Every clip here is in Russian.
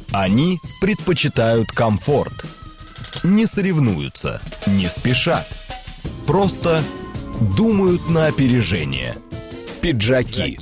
Они предпочитают комфорт. Не соревнуются, не спешат. Просто думают на опережение. Пиджаки.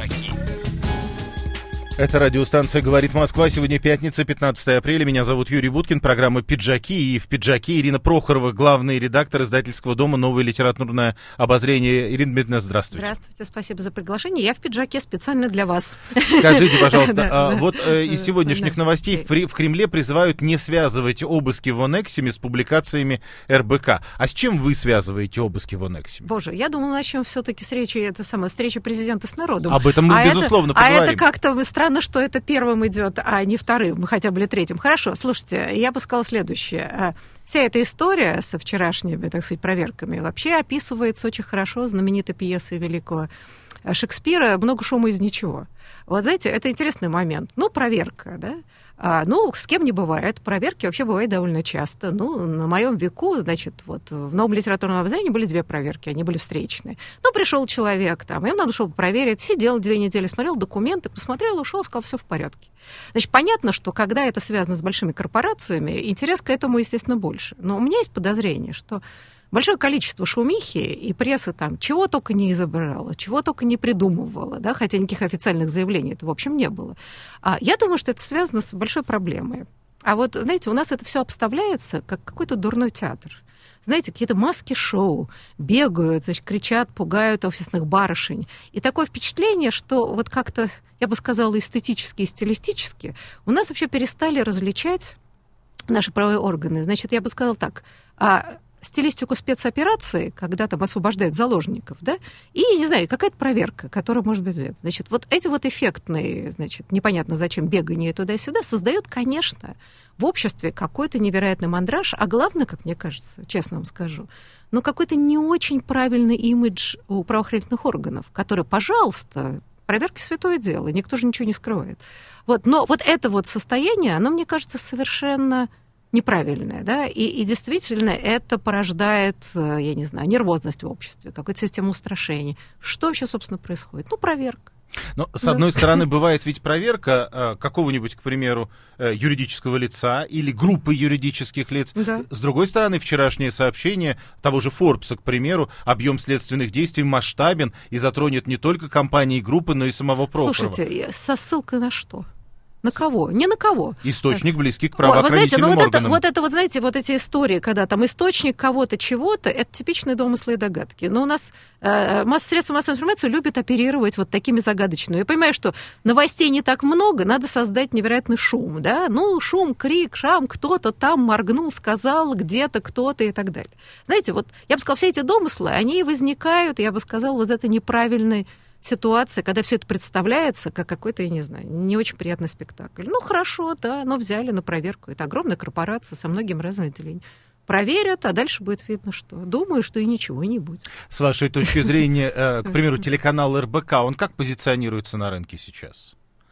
Это радиостанция «Говорит Москва». Сегодня пятница, 15 апреля. Меня зовут Юрий Буткин. Программа «Пиджаки». И в «Пиджаке» Ирина Прохорова, главный редактор издательского дома «Новое литературное обозрение». Ирина Дмитриевна, здравствуйте. Здравствуйте, спасибо за приглашение. Я в пиджаке специально для вас. Скажите, пожалуйста, вот из сегодняшних новостей в Кремле призывают не связывать обыски в Онексиме с публикациями РБК. А с чем вы связываете обыски в Онексиме? Боже, я думала, начнем все-таки с речи, встреча президента с народом. Об этом мы, безусловно, поговорим. А это как-то странно, что это первым идет, а не вторым, хотя бы или третьим. Хорошо, слушайте, я бы сказала следующее. Вся эта история со вчерашними, так сказать, проверками вообще описывается очень хорошо знаменитой пьесой великого Шекспира «Много шума из ничего». Вот, знаете, это интересный момент. Ну, проверка, да? С кем не бывает. Проверки вообще бывают довольно часто. На моем веку, значит, вот в Новом литературном обозрении были 2 проверки, они были встречные. Пришел человек, им надо было проверить, сидел 2 недели, смотрел документы, посмотрел, ушел, сказал, все в порядке. Значит, понятно, что когда это связано с большими корпорациями, интерес к этому, естественно, больше. Но у меня есть подозрение, что большое количество шумихи и пресса там чего только не изображала, чего только не придумывала, да, хотя никаких официальных заявлений это, в общем, не было. Я думаю, что это связано с большой проблемой. А вот, знаете, у нас это все обставляется как какой-то дурной театр. Знаете, какие-то маски-шоу, бегают, значит, кричат, пугают офисных барышень. И такое впечатление, что вот как-то, я бы сказала, эстетически и стилистически у нас вообще перестали различать наши правовые органы. Значит, я бы сказала так, стилистику спецоперации, когда там освобождают заложников, да, и, не знаю, какая-то проверка, которая может быть... Значит, вот эти вот эффектные, значит, непонятно зачем бегание туда-сюда, создают, конечно, в обществе какой-то невероятный мандраж, а главное, как мне кажется, честно вам скажу, какой-то не очень правильный имидж у правоохранительных органов, которые, пожалуйста, проверки святое дело, никто же ничего не скрывает. Но вот это вот состояние, оно, мне кажется, совершенно неправильное, да, и действительно это порождает, я не знаю, нервозность в обществе, какую-то систему устрашений. Что вообще, собственно, происходит? Проверка. Но, с одной стороны, бывает ведь проверка какого-нибудь, к примеру, юридического лица или группы юридических лиц. Да. С другой стороны, вчерашнее сообщение того же Форбса, к примеру, объем следственных действий масштабен и затронет не только компании и группы, но и самого Прохорова. Слушайте, со ссылкой на что? На кого? Не на кого. Источник близкий к правоохранительным органам. Вот это, знаете, вот эти истории, когда там источник кого-то, чего-то, это типичные домыслы и догадки. Но у нас средства массовой информации любят оперировать вот такими загадочными. Я понимаю, что новостей не так много, надо создать невероятный шум, да? Шум, крик, шам, кто-то там моргнул, сказал, где-то кто-то и так далее. Знаете, вот я бы сказала, все эти домыслы, они возникают, я бы сказала, вот это неправильный ситуация, когда все это представляется как какой-то, я не знаю, не очень приятный спектакль. Хорошо, да, но взяли на проверку. Это огромная корпорация со многими разными отделениями. Проверят, а дальше будет видно, что. Думаю, что и ничего не будет. С вашей точки зрения, к примеру, телеканал РБК, он как позиционируется на рынке сейчас?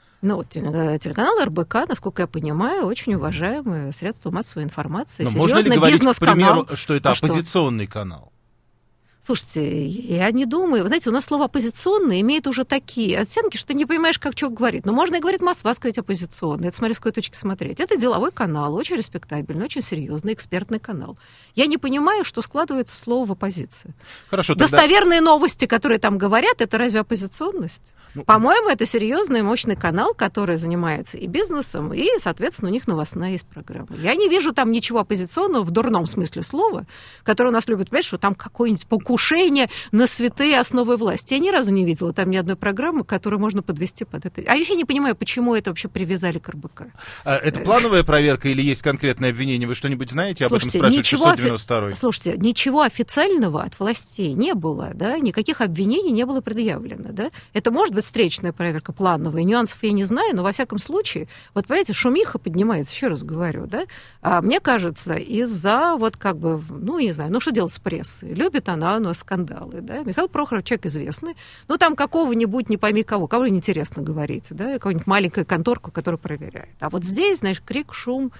Телеканал РБК, насколько я понимаю, очень уважаемое средство массовой информации. Можно ли говорить, к примеру, что это оппозиционный канал? Слушайте, я не думаю. Вы знаете, у нас слово «оппозиционный» имеет уже такие оттенки, что ты не понимаешь, как что говорит. Можно и говорить «Москва», сказать «оппозиционный». Это смотри, с какой точки смотреть. Это деловой канал, очень респектабельный, очень серьезный, экспертный канал. Я не понимаю, что складывается слово в оппозицию. Хорошо, достоверные новости, которые там говорят, это разве оппозиционность? По-моему, это серьезный, мощный канал, который занимается и бизнесом, и, соответственно, у них новостная есть программа. Я не вижу там ничего оппозиционного в дурном смысле слова, которое у нас любят понимать, что там какое-нибудь покушение на святые основы власти. Я ни разу не видела там ни одной программы, которую можно подвести под это. А я вообще не понимаю, почему это вообще привязали к РБК. Это плановая проверка или есть конкретное обвинение? Вы что-нибудь знаете? Об этом спрашивает 692-й. Слушайте, ничего официального от властей не было, да? Никаких обвинений не было предъявлено, да? Это может быть встречная проверка, плановая. Нюансов я не знаю, но во всяком случае, вот понимаете, шумиха поднимается, еще раз говорю, да? Мне кажется, из-за не знаю, что делать с прессой? Любит она у нас скандалы, да? Михаил Прохоров человек известный, там какого-нибудь, не пойми кого неинтересно говорить, да? Какую-нибудь маленькую конторку, которая проверяет. А вот здесь, знаешь, крик, шум,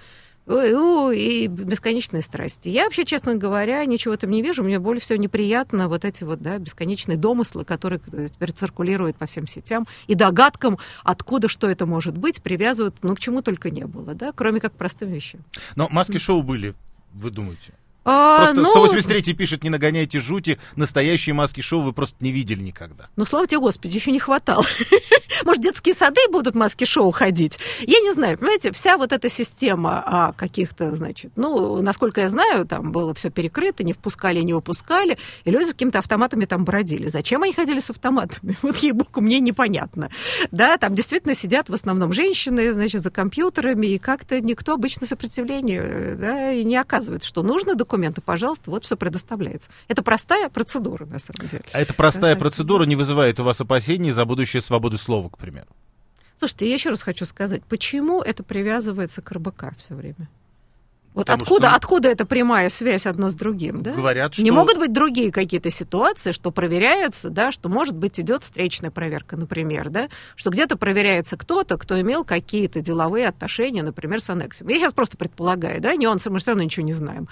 и бесконечные страсти. Я вообще, честно говоря, ничего в этом не вижу. Мне более всего неприятно вот эти вот, да, бесконечные домыслы, которые теперь циркулируют по всем сетям, и догадкам, откуда что это может быть, привязывают, к чему только не было, да, кроме как к простым вещам. Но маски-шоу были, вы думаете? Просто 183-й пишет: не нагоняйте жути, настоящие маски-шоу вы просто не видели никогда. Слава тебе, Господи, еще не хватало. Может, детские сады будут маски-шоу ходить? Я не знаю, понимаете, вся вот эта система каких-то, значит, насколько я знаю, там было все перекрыто, не впускали, не выпускали, и люди с какими-то автоматами там бродили. Зачем они ходили с автоматами? Вот, ей-богу, мне непонятно. Да, там действительно сидят в основном женщины, значит, за компьютерами, и как-то никто обычно сопротивления, да, и не оказывает, что нужно документы, пожалуйста, вот все предоставляется. Это простая процедура, на самом деле. А эта простая процедура не вызывает у вас опасений за будущее свободы слова, к примеру? Слушайте, я еще раз хочу сказать, почему это привязывается к РБК все время? Вот откуда эта прямая связь одно с другим? Да? Говорят, что... Не могут быть другие какие-то ситуации, что проверяются, да, что, может быть, идет встречная проверка, например, да, что где-то проверяется кто-то, кто имел какие-то деловые отношения, например, с аннексией. Я сейчас просто предполагаю, да, нюансы мы все равно ничего не знаем.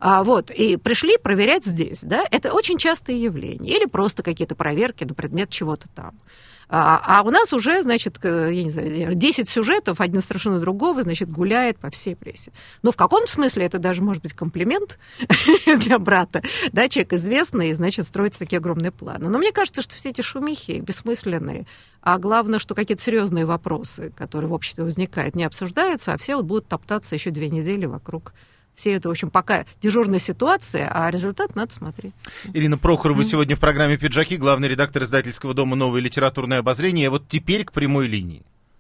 И пришли проверять здесь, да, это очень частое явление. Или просто какие-то проверки на предмет чего-то там. А у нас уже, значит, я не знаю, 10 сюжетов, один страшнее другого, значит, гуляет по всей прессе. Но в каком смысле это даже может быть комплимент для брата, да, человек известный, значит, строится такие огромные планы. Но мне кажется, что все эти шумихи бессмысленные, а главное, что какие-то серьезные вопросы, которые в обществе возникают, не обсуждаются, а все вот будут топтаться еще 2 недели вокруг. Все это, в общем, пока дежурная ситуация, а результат надо смотреть. Ирина Прохорова сегодня в программе «Пиджаки», главный редактор издательского дома «Новое литературное обозрение». Вот теперь к прямой линии.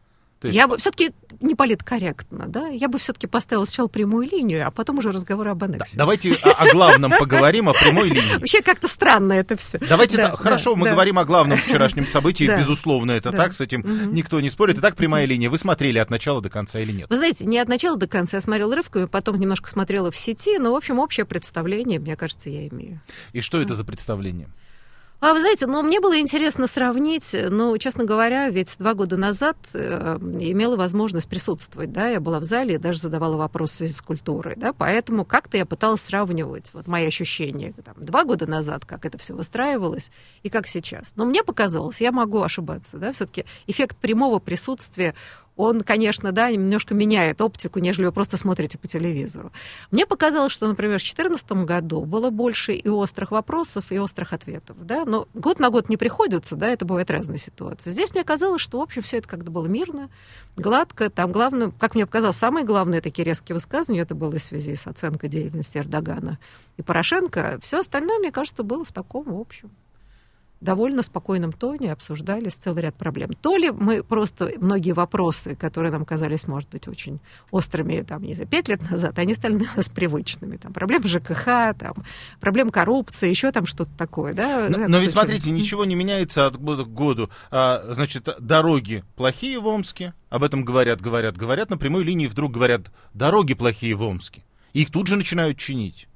Я бы все-таки не политкорректно, да? Я бы все-таки поставила сначала прямую линию, а потом уже разговор об аннексии. Давайте о главном поговорим, о прямой линии. Вообще как-то странно это все. Давайте, хорошо, мы говорим о главном вчерашнем событии, безусловно, это так, с этим никто не спорит. Итак, прямая линия. Вы смотрели от начала до конца или нет? Вы знаете, не от начала до конца. Я смотрела рывками, потом немножко смотрела в сети, но, в общем, общее представление, мне кажется, я имею. И что это за представление? Вы знаете, мне было интересно сравнить, честно говоря, ведь 2 года назад имела возможность присутствовать, да, я была в зале и даже задавала вопросы в связи с культурой, да, поэтому как-то я пыталась сравнивать вот мои ощущения 2 года назад, как это все выстраивалось и как сейчас. Но мне показалось, я могу ошибаться, да, все-таки эффект прямого присутствия, он, конечно, да, немножко меняет оптику, нежели вы просто смотрите по телевизору. Мне показалось, что, например, в 2014 году было больше и острых вопросов, и острых ответов. Да? Но год на год не приходится, да, это бывают разные ситуации. Здесь мне казалось, что, в общем, все это как-то было мирно, гладко. Там главное, как мне показалось, самые главные такие резкие высказывания, это было в связи с оценкой деятельности Эрдогана и Порошенко. Все остальное, мне кажется, было в таком, в общем, довольно спокойном тоне обсуждались целый ряд проблем. То ли мы просто многие вопросы, которые нам казались, может быть, очень острыми, 5 лет назад, они стали для нас привычными. Проблемы ЖКХ, проблемы коррупции, еще что-то такое. Да? Но ведь, смотрите, ничего не меняется от года к году. Значит, дороги плохие в Омске, об этом говорят, на прямой линии вдруг говорят, дороги плохие в Омске. И их тут же начинают чинить.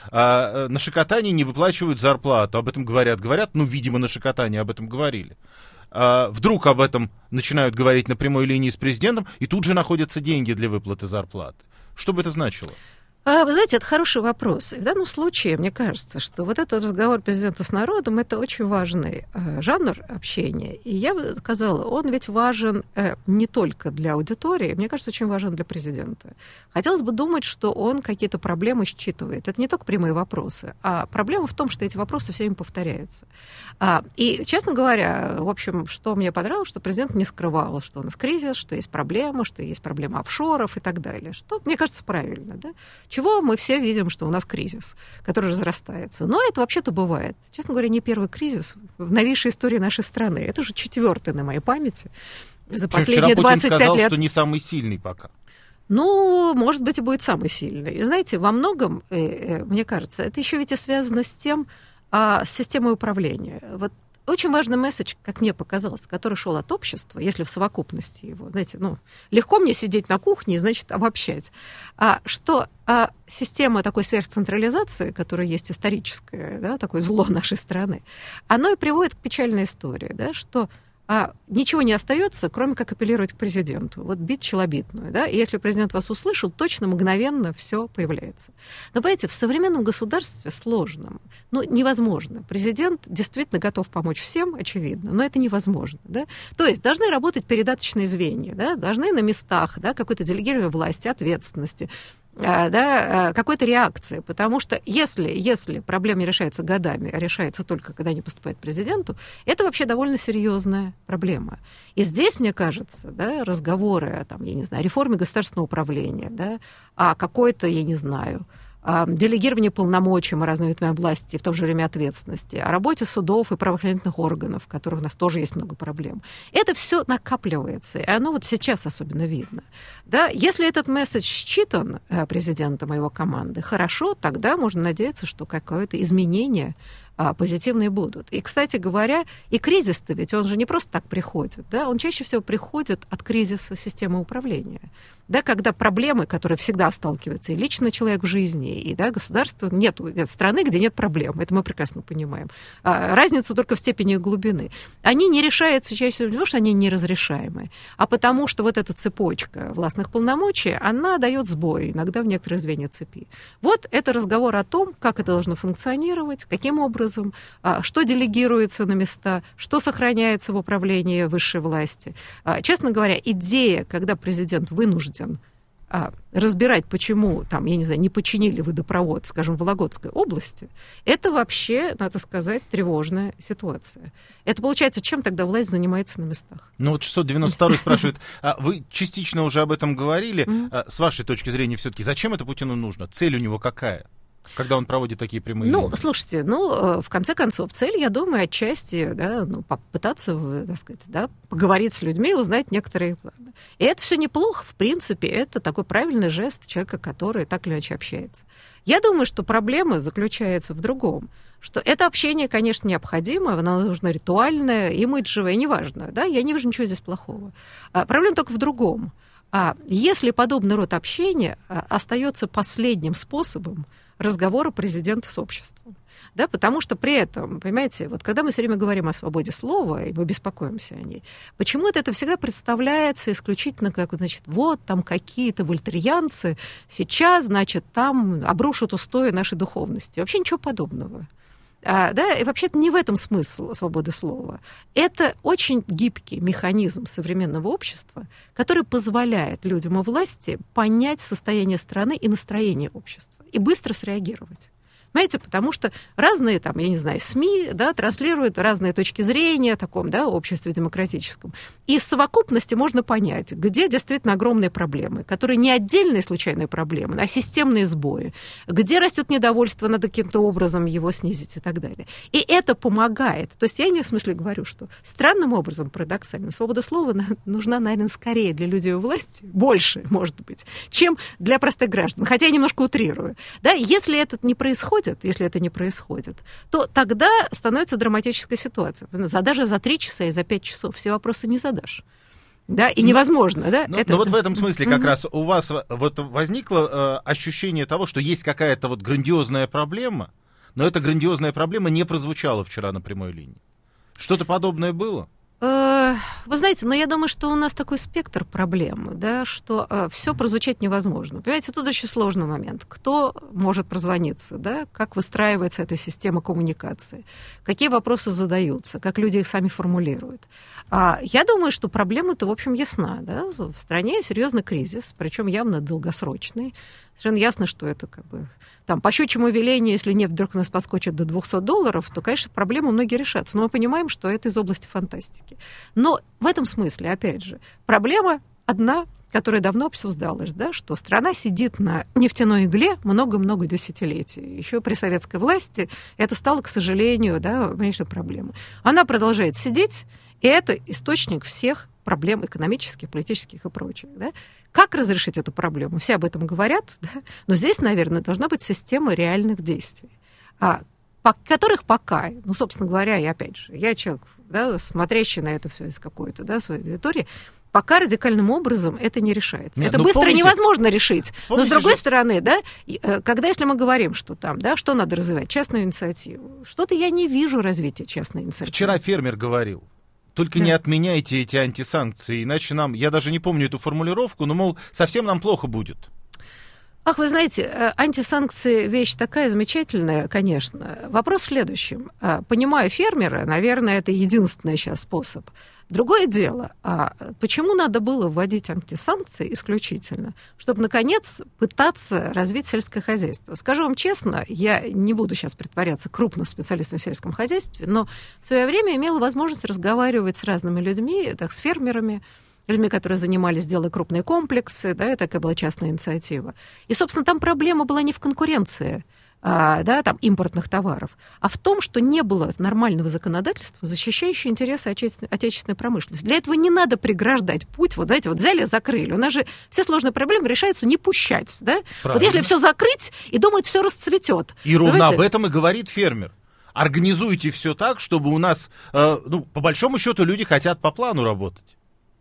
На Шикотане не выплачивают зарплату, об этом говорят, видимо, на Шикотане об этом говорили. Вдруг об этом начинают говорить на прямой линии с президентом, и тут же находятся деньги для выплаты зарплаты. Что бы это значило? Вы знаете, это хороший вопрос. И в данном случае, мне кажется, что вот этот разговор президента с народом — это очень важный жанр общения. И я бы сказала, он ведь важен не только для аудитории, мне кажется, очень важен для президента. Хотелось бы думать, что он какие-то проблемы считывает. Это не только прямые вопросы, а проблема в том, что эти вопросы все время повторяются. И, честно говоря, в общем, что мне понравилось, что президент не скрывал, что у нас кризис, что есть проблема офшоров и так далее. Что, мне кажется, правильно, да? Чего мы все видим, что у нас кризис, который разрастается. Но это вообще-то бывает. Честно говоря, не первый кризис в новейшей истории нашей страны. Это уже 4-й на моей памяти за последние 25 лет. Сказал, что не самый сильный пока. Может быть, и будет самый сильный. И знаете, во многом, мне кажется, это еще ведь и связано с тем, с системой управления. Вот очень важный месседж, как мне показалось, который шел от общества, если в совокупности его, знаете, легко мне сидеть на кухне и, значит, обобщать, что система такой сверхцентрализации, которая есть историческая, да, такое зло нашей страны, оно и приводит к печальной истории, да, что ничего не остается, кроме как апеллировать к президенту. Вот бить челобитную. Да? И если президент вас услышал, точно мгновенно все появляется. Но, понимаете, в современном государстве сложном, невозможно. Президент действительно готов помочь всем, очевидно, но это невозможно. Да? То есть должны работать передаточные звенья, да? Должны на местах, да, какое-то делегирование власти, ответственности, да, какой-то реакции. Потому что если проблема не решается годами, а решается только, когда они поступают к президенту, это вообще довольно серьезная проблема. И здесь, мне кажется, да, разговоры о реформе государственного управления, да, о какой-то, делегирование полномочий разным ветвям власти, в то же время ответственности, о работе судов и правоохранительных органов, в которых у нас тоже есть много проблем. Это все накапливается, и оно вот сейчас особенно видно. Да? Если этот месседж считан президентом и его командой, хорошо, тогда можно надеяться, что какое-то изменение позитивные будут. И, кстати говоря, и кризис-то ведь он же не просто так приходит, да? Он чаще всего приходит от кризиса системы управления. Да, когда проблемы, которые всегда сталкиваются и лично человек в жизни, и государство, нет страны, где нет проблем. Это мы прекрасно понимаем. Разница только в степени их глубины. Они не решаются чаще всего не потому, что они неразрешаемы, а потому что вот эта цепочка властных полномочий, она дает сбой, иногда в некоторые звенья цепи. Вот это разговор о том, как это должно функционировать, каким образом, что делегируется на места, что сохраняется в управлении высшей власти. Честно говоря, идея, когда президент вынужден разбирать, почему не починили водопровод, скажем, в Вологодской области, это вообще, надо сказать, тревожная ситуация. Это получается, чем тогда власть занимается на местах? Вот 692 спрашивает, вы частично уже об этом говорили, с вашей точки зрения все-таки, зачем это Путину нужно? Цель у него какая? Когда он проводит такие прямые линии? Слушайте, в конце концов, цель, я думаю, отчасти, попытаться, поговорить с людьми, узнать некоторые планы. И это все неплохо, в принципе, это такой правильный жест человека, который так или иначе общается. Я думаю, что проблема заключается в другом, что это общение, конечно, необходимо, оно нужно ритуальное, имиджевое, неважно, да, я не вижу ничего здесь плохого. Проблема только в другом. Если подобный род общения остается последним способом разговора президента с обществом. Да, потому что при этом, понимаете, вот когда мы все время говорим о свободе слова, и мы беспокоимся о ней, почему-то это всегда представляется исключительно как, вот там какие-то вольтерьянцы сейчас, там обрушат устои нашей духовности. Вообще ничего подобного. Да, и вообще-то не в этом смысл свободы слова. Это очень гибкий механизм современного общества, который позволяет людям у власти понять состояние страны и настроение общества и быстро среагировать. Понимаете, потому что разные, СМИ, транслируют разные точки зрения о таком, обществе демократическом. И из совокупности можно понять, где действительно огромные проблемы, которые не отдельные случайные проблемы, а системные сбои, где растет недовольство, надо каким-то образом его снизить и так далее. И это помогает. То есть я не в смысле говорю, что странным образом, парадоксально, свобода слова нужна, наверное, скорее для людей у власти, больше, может быть, чем для простых граждан. Хотя я немножко утрирую. Да? Если это не происходит, то тогда становится драматическая ситуация. Даже за 3 часа и за 5 часов все вопросы не задашь. Да, и невозможно, да? Но вот в этом смысле как раз у вас вот возникло ощущение того, что есть какая-то вот грандиозная проблема, но эта грандиозная проблема не прозвучала вчера на прямой линии. Что-то подобное было? Вы знаете, я думаю, что у нас такой спектр проблем, да, что все прозвучать невозможно. Понимаете, тут очень сложный момент. Кто может прозвониться, да, как выстраивается эта система коммуникации, какие вопросы задаются, как люди их сами формулируют. Я думаю, что проблема-то, в общем, ясна. Да? В стране серьезный кризис, причем явно долгосрочный. Совершенно ясно, что это по щучьему велению, если нефть вдруг у нас подскочит до $200, то, конечно, проблемы многие решатся. Но мы понимаем, что это из области фантастики. Но в этом смысле, опять же, проблема одна, которая давно обсуждалась, да, что страна сидит на нефтяной игле много-много десятилетий. Еще при советской власти это стало, к сожалению, конечно, проблемой. Она продолжает сидеть, и это источник всех проблем экономических, политических и прочих. Да? Как разрешить эту проблему? Все об этом говорят, да? Но здесь, наверное, должна быть система реальных действий, которых пока, собственно говоря, и опять же, я человек, смотрящий на это все из какой-то своей аудитории, пока радикальным образом это не решается. Нет, это быстро невозможно решить. Но с другой стороны, если мы говорим, что что надо развивать? Частную инициативу. Что-то я не вижу развития частной инициативы. Вчера фермер говорил. Только не отменяйте эти антисанкции, иначе нам, я даже не помню эту формулировку, но, мол, совсем нам плохо будет. Ах, вы знаете, антисанкции вещь такая замечательная, конечно. Вопрос в следующем. Понимаю фермера, наверное, это единственный сейчас способ. Другое дело, почему надо было вводить антисанкции исключительно? Чтобы, наконец, пытаться развить сельское хозяйство. Скажу вам честно, я не буду сейчас притворяться крупным специалистом в сельском хозяйстве, но в свое время имела возможность разговаривать с разными людьми, с фермерами, людьми, которые занимались, делая крупные комплексы, да, такая была частная инициатива. И, собственно, там проблема была не в конкуренции, да, там, импортных товаров, а в том, что не было нормального законодательства, защищающего интересы отечественной промышленности. Для этого не надо преграждать путь. Вот, знаете, вот взяли, закрыли. У нас же все сложные проблемы решаются не пущать. Да? Вот если все закрыть и думать, все расцветет. И ровно об этом и говорит фермер. Организуйте все так, чтобы у нас, по большому счету, люди хотят по плану работать.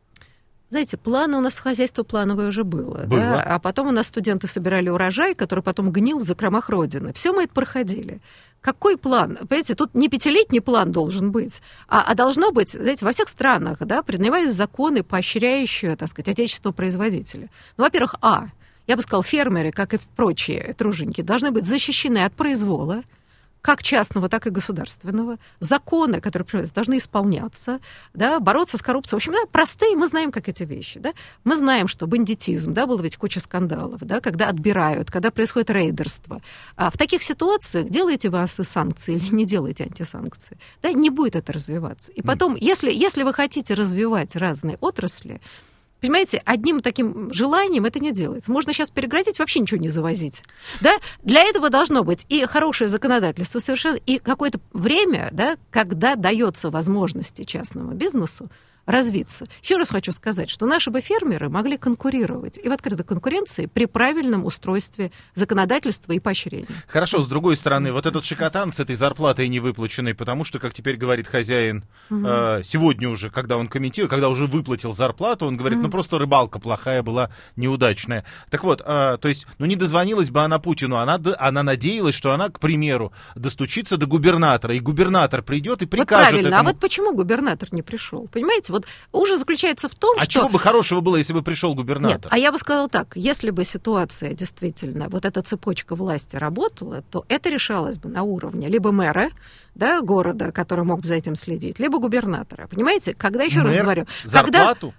Знаете, планы у нас хозяйство плановое уже было. Да? А потом у нас студенты собирали урожай, который потом гнил в закромах Родины. Все мы это проходили. Какой план? Понимаете, тут не 5-летний план должен быть, а должно быть, знаете, во всех странах, да, принимались законы, поощряющие, так сказать, отечественного производителя. Ну, во-первых, я бы сказала, фермеры, как и прочие труженики, должны быть защищены от произвола, как частного, так и государственного. Законы, которые принимаются, должны исполняться, да, бороться с коррупцией. В общем, да, простые, мы знаем, как эти вещи. Да. Мы знаем, что бандитизм, да, было ведь куча скандалов, да, когда отбирают, когда происходит рейдерство. А в таких ситуациях делаете вы антисанкции или не делаете антисанкции, да, не будет это развиваться. И потом, если вы хотите развивать разные отрасли, понимаете, одним таким желанием это не делается. Можно сейчас прекратить, вообще ничего не завозить. Да? Для этого должно быть и хорошее законодательство совершенно, и какое-то время, да, когда дается возможности частному бизнесу развиться. Еще раз хочу сказать, что наши бы фермеры могли конкурировать и в открытой конкуренции при правильном устройстве законодательства и поощрения. Хорошо, с другой стороны, вот этот шикотан с этой зарплатой невыплаченной, потому что, как теперь говорит хозяин, сегодня уже, когда он комментирует, когда уже выплатил зарплату, он говорит, просто рыбалка плохая была, неудачная. Так вот, то есть, не дозвонилась бы она Путину, она надеялась, что она, к примеру, достучится до губернатора, и губернатор придет и прикажет вот правильно, этому... А вот почему губернатор не пришел? Понимаете, вот ужас заключается в том, что... А чего бы хорошего было, если бы пришел губернатор? Нет, а я бы сказала так, если бы ситуация действительно, вот эта цепочка власти работала, то это решалось бы на уровне либо мэра, да, города, который мог бы за этим следить, либо губернатора. Понимаете, когда, еще раз говорю... Зарплату?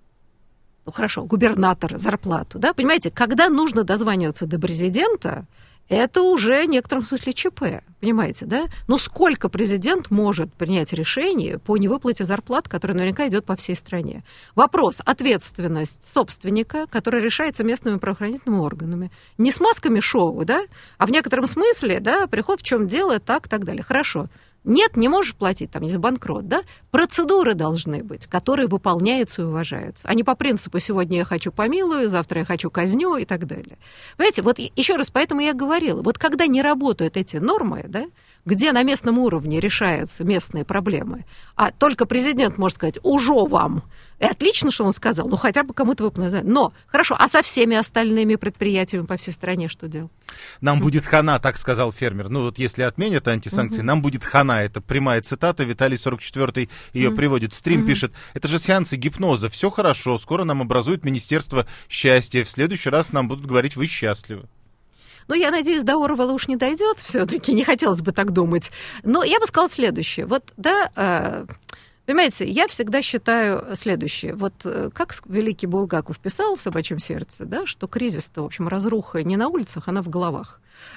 Хорошо, губернатор, зарплату, да, понимаете, когда нужно дозваниваться до президента, это уже в некотором смысле ЧП, понимаете, да? Но сколько президент может принять решение по невыплате зарплат, которая наверняка идет по всей стране? Вопрос, ответственность собственника, которая решается местными правоохранительными органами. Не с масками шоу, да? А в некотором смысле, да, приход в чем дело, так далее. Хорошо. Нет, не можешь платить, там, не за банкрот, да? Процедуры должны быть, которые выполняются и уважаются. А не по принципу «сегодня я хочу помилую, завтра я хочу казню» и так далее. Понимаете, вот еще раз, поэтому я говорила, вот когда не работают эти нормы, да, где на местном уровне решаются местные проблемы, а только президент может сказать «уже вам». И отлично, что он сказал, хотя бы кому-то выполнить. Но, хорошо, а со всеми остальными предприятиями по всей стране что делать? Нам будет хана, так сказал фермер. Вот если отменят антисанкции, нам будет хана. Это прямая цитата, Виталий 44-й ее приводит. Стрим пишет, это же сеансы гипноза, все хорошо, скоро нам образует Министерство счастья, в следующий раз нам будут говорить, вы счастливы. Я надеюсь, до Орвелла уж не дойдет, все-таки не хотелось бы так думать. Но я бы сказала следующее. Вот, да, понимаете, я всегда считаю следующее. Вот как великий Булгаков писал в «Собачьем сердце», да, что кризис-то, в общем, разруха не на улицах, она в головах.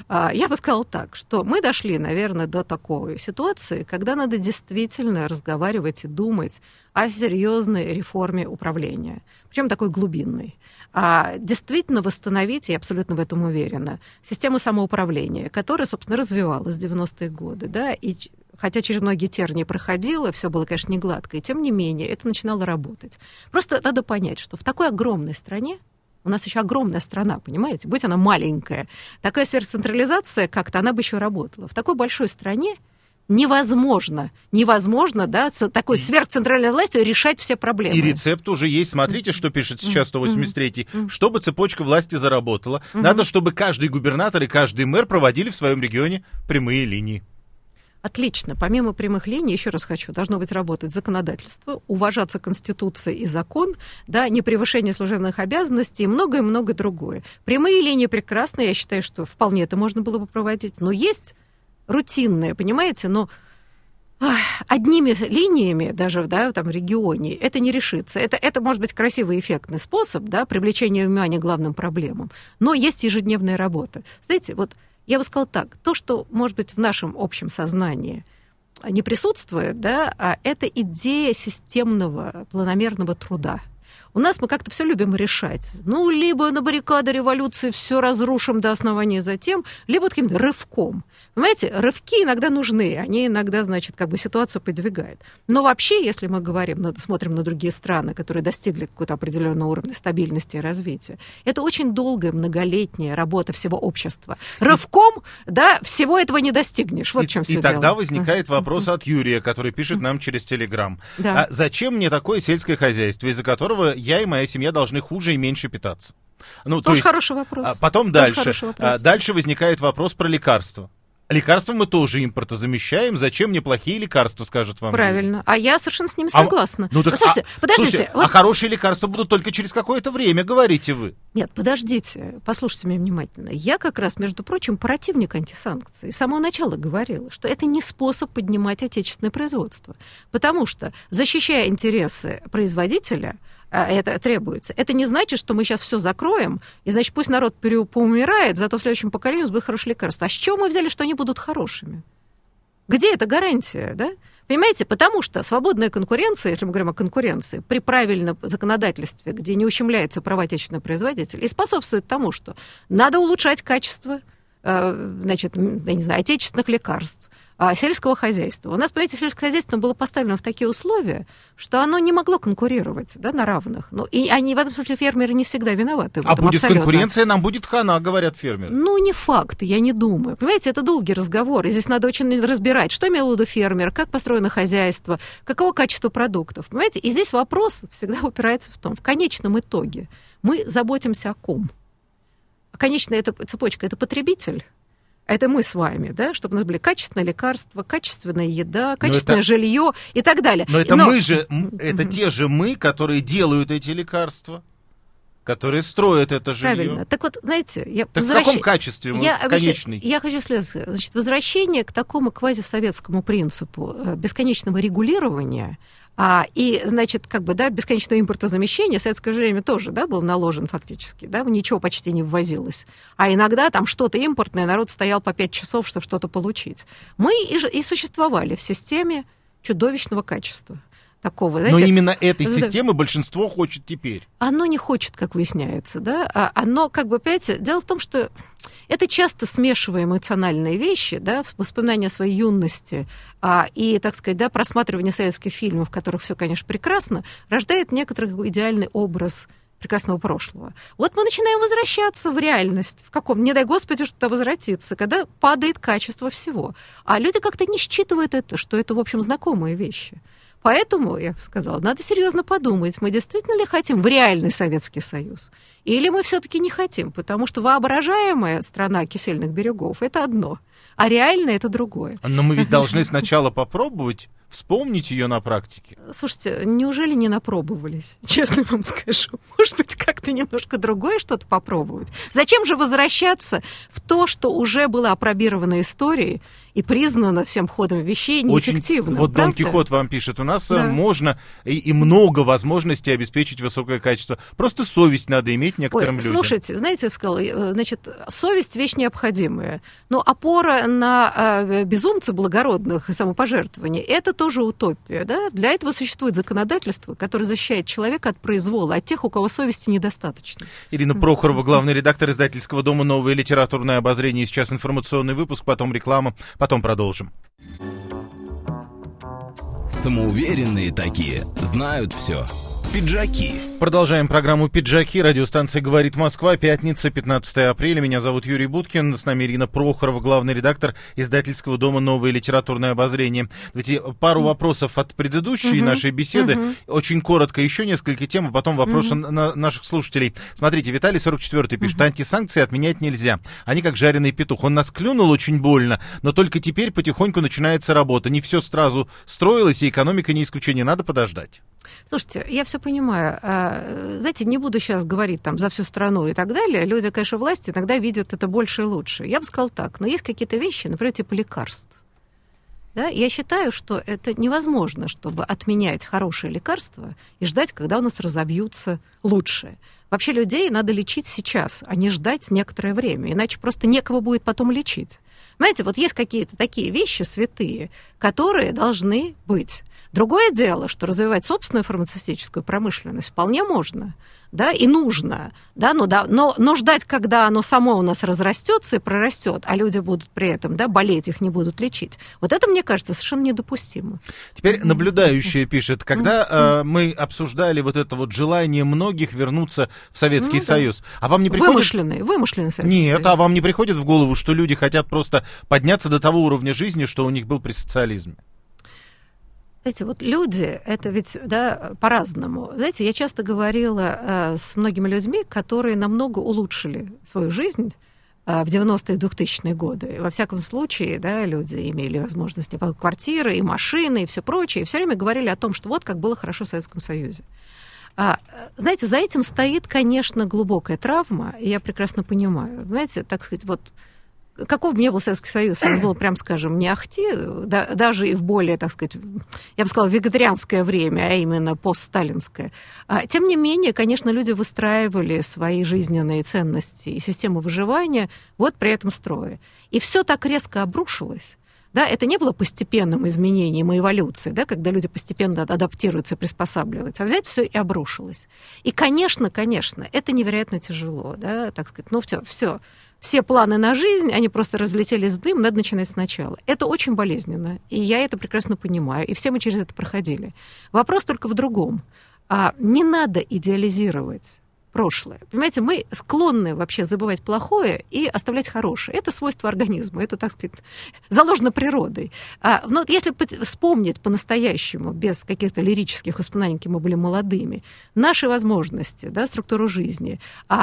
Я бы сказала так, что мы дошли, наверное, до такой ситуации, когда надо действительно разговаривать и думать о серьезной реформе управления, причем такой глубинной. Действительно восстановить, я абсолютно в этом уверена, систему самоуправления, которая, собственно, развивалась в 90-е годы, да, и хотя через многие тернии проходило, все было, конечно, не гладко, и тем не менее это начинало работать. Просто надо понять, что в такой огромной стране, у нас еще огромная страна, понимаете, будь она маленькая, такая сверхцентрализация как-то, она бы еще работала. В такой большой стране невозможно, да, такой сверхцентральной властью решать все проблемы. И рецепт уже есть. Смотрите, что пишет сейчас 183-й. Чтобы цепочка власти заработала, надо, чтобы каждый губернатор и каждый мэр проводили в своем регионе прямые линии. Отлично. Помимо прямых линий, еще раз хочу, должно быть работать законодательство, уважаться Конституция и закон, да, непревышение служебных обязанностей и многое-многое другое. Прямые линии прекрасны, я считаю, что вполне это можно было бы проводить, но есть рутинные, понимаете, но одними линиями, даже там, в регионе, это не решится. Это может быть красивый, эффектный способ, да, привлечения внимания к главным проблемам, но есть ежедневная работа. Знаете, вот я бы сказала так, то, что, может быть, в нашем общем сознании не присутствует, да, это идея системного, планомерного труда. У нас мы как-то все любим решать. Ну, либо на баррикады революции все разрушим до основания затем, либо таким рывком. Понимаете, рывки иногда нужны, они иногда, значит, как бы ситуацию подвигают. Но вообще, если мы говорим, смотрим на другие страны, которые достигли какого-то определенного уровня стабильности и развития, это очень долгая, многолетняя работа всего общества. Рывком, да, всего этого не достигнешь. Вот в чем все дело. И тогда возникает вопрос от Юрия, который пишет нам через Телеграм. Да. А зачем мне такое сельское хозяйство, из-за которого я и моя семья должны хуже и меньше питаться? Ну, тоже хороший вопрос. Потом дальше. Дальше возникает вопрос про лекарства. Лекарства мы тоже импортозамещаем. Зачем мне плохие лекарства, скажет вам? Правильно. А я совершенно с ними согласна. Слушайте, подождите. А хорошие лекарства будут только через какое-то время, говорите вы. Нет, подождите, послушайте меня внимательно. Я как раз, между прочим, противник антисанкций. С самого начала говорила, что это не способ поднимать отечественное производство. Потому что, защищая интересы производителя, это требуется. Это не значит, что мы сейчас все закроем, и, значит, пусть народ поумирает, зато в следующем поколении у нас будут хорошие лекарства. А с чего мы взяли, что они будут хорошими? Где эта гарантия, да? Понимаете, потому что свободная конкуренция, если мы говорим о конкуренции, при правильном законодательстве, где не ущемляются права отечественного производителя, и способствует тому, что надо улучшать качество, значит, я не знаю, отечественных лекарств, сельского хозяйства. У нас, понимаете, сельское хозяйство было поставлено в такие условия, что оно не могло конкурировать, да, на равных. Ну, и они, в этом случае, фермеры не всегда виноваты. А будет абсолютно. Конкуренция, нам будет хана, говорят фермеры. Ну, не факт, я не думаю. Понимаете, это долгий разговор, и здесь надо очень разбирать, что имел в виду фермер, как построено хозяйство, каково качество продуктов. Понимаете, и здесь вопрос всегда упирается в том, в конечном итоге мы заботимся о ком. Конечная цепочка – это потребитель. Это мы с вами, да, чтобы у нас были качественные лекарства, качественная еда, качественное жилье и так далее. Но это те же мы, которые делают эти лекарства, которые строят это жилье. Правильно. Так вот, знаете, в каком качестве конечный? Я хочу следующее. Значит, возвращение к такому квазисоветскому принципу бесконечного регулирования и, значит, как бы, да, бесконечное импортозамещение в советское время тоже, да, был наложен фактически, да, ничего почти не ввозилось. А иногда там что-то импортное, народ стоял по 5 часов, чтобы что-то получить. Мы и существовали в системе чудовищного качества. Такого, знаете, но именно этой системы большинство хочет теперь. Оно не хочет, как выясняется, да, оно, как бы, понимаете, дело в том, что это часто смешивая эмоциональные вещи, да, воспоминания о своей юности и, так сказать, да, просматривание советских фильмов, в которых все, конечно, прекрасно, рождает некоторый идеальный образ прекрасного прошлого. Вот мы начинаем возвращаться в реальность, в каком, не дай Господи, что-то возвратиться, когда падает качество всего. А люди как-то не считывают это, что это, в общем, знакомые вещи. Поэтому, я сказала, надо серьезно подумать, мы действительно ли хотим в реальный Советский Союз, или мы все-таки не хотим, потому что воображаемая страна кисельных берегов – это одно, а реально это другое. Но мы ведь должны сначала попробовать вспомнить ее на практике. Слушайте, неужели не напробовались? Честно вам скажу. Может быть, как-то немножко другое что-то попробовать? Зачем же возвращаться в то, что уже было апробировано историей и признано всем ходом вещей неэффективным? Вот Дон Кихот вам пишет, у нас можно и много возможностей обеспечить высокое качество. Просто совесть надо иметь некоторым людям. Слушайте, знаете, я сказала, значит, совесть – вещь необходимая. Но опора на безумцев благородных и самопожертвований – это тоже утопия. Да? Для этого существует законодательство, которое защищает человека от произвола, от тех, у кого совести недостаточно. Ирина Прохорова, главный редактор издательского дома «Новое литературное обозрение». Сейчас информационный выпуск, потом реклама, потом продолжим. Самоуверенные такие знают все. Пиджаки. Продолжаем программу «Пиджаки». Радиостанция «Говорит Москва». Пятница, 15 апреля. Меня зовут Юрий Буткин. С нами Ирина Прохорова, главный редактор издательского дома «Новое литературное обозрение». Давайте пару вопросов от предыдущей нашей беседы. Очень коротко еще несколько тем, а потом вопросы наших слушателей. Смотрите, Виталий 44 пишет: антисанкции отменять нельзя. Они как жареный петух. Он нас клюнул очень больно, но только теперь потихоньку начинается работа. Не все сразу строилось, и экономика не исключение. Надо подождать. Слушайте, я все понимаю. Знаете, не буду сейчас говорить там за всю страну и так далее. Люди, конечно, власти иногда видят это больше и лучше. Я бы сказала так, но есть какие-то вещи, например, типа лекарств. Да? Я считаю, что это невозможно, чтобы отменять хорошие лекарства и ждать, когда у нас разобьются лучшие. Вообще людей надо лечить сейчас, а не ждать некоторое время, иначе просто некого будет потом лечить. Понимаете, вот есть какие-то такие вещи святые, которые должны быть. Другое дело, что развивать собственную фармацевтическую промышленность вполне можно, да, и нужно, да, но ждать, когда оно само у нас разрастется и прорастет, а люди будут при этом, да, болеть, их не будут лечить. Вот это, мне кажется, совершенно недопустимо. Теперь наблюдающая пишет: когда мы обсуждали вот это вот желание многих вернуться в Советский Союз, а вам не приходит... Вымышленный Советский Нет, Союз. А вам не приходит в голову, что люди хотят просто подняться до того уровня жизни, что у них был при социализме? Знаете, вот люди, это ведь, да, по-разному. Знаете, я часто говорила с многими людьми, которые намного улучшили свою жизнь в 90-е и 2000-е годы. И во всяком случае, да, люди имели возможность и квартиры, и машины, и все прочее, и все время говорили о том, что вот как было хорошо в Советском Союзе. Знаете, за этим стоит, конечно, глубокая травма, и я прекрасно понимаю. Знаете, так сказать, вот каков бы ни был Советский Союз, он был, прям скажем, не ахти, даже и в более, так сказать, я бы сказала, вегетарианское время, а именно постсталинское. Тем не менее, конечно, люди выстраивали свои жизненные ценности и систему выживания вот при этом строе. И все так резко обрушилось. Да, это не было постепенным изменением и эволюцией, да, когда люди постепенно адаптируются, приспосабливаются, а взять все и обрушилось. И, конечно, это невероятно тяжело, да, так сказать, ну все планы на жизнь, они просто разлетелись в дым, надо начинать сначала. Это очень болезненно, и я это прекрасно понимаю, и все мы через это проходили. Вопрос только в другом. Не надо идеализировать прошлое. Понимаете, мы склонны вообще забывать плохое и оставлять хорошее. Это свойство организма, это, так сказать, заложено природой. Но если вспомнить по-настоящему, без каких-то лирических воспоминаний, мы были молодыми, наши возможности, да, структуру жизни,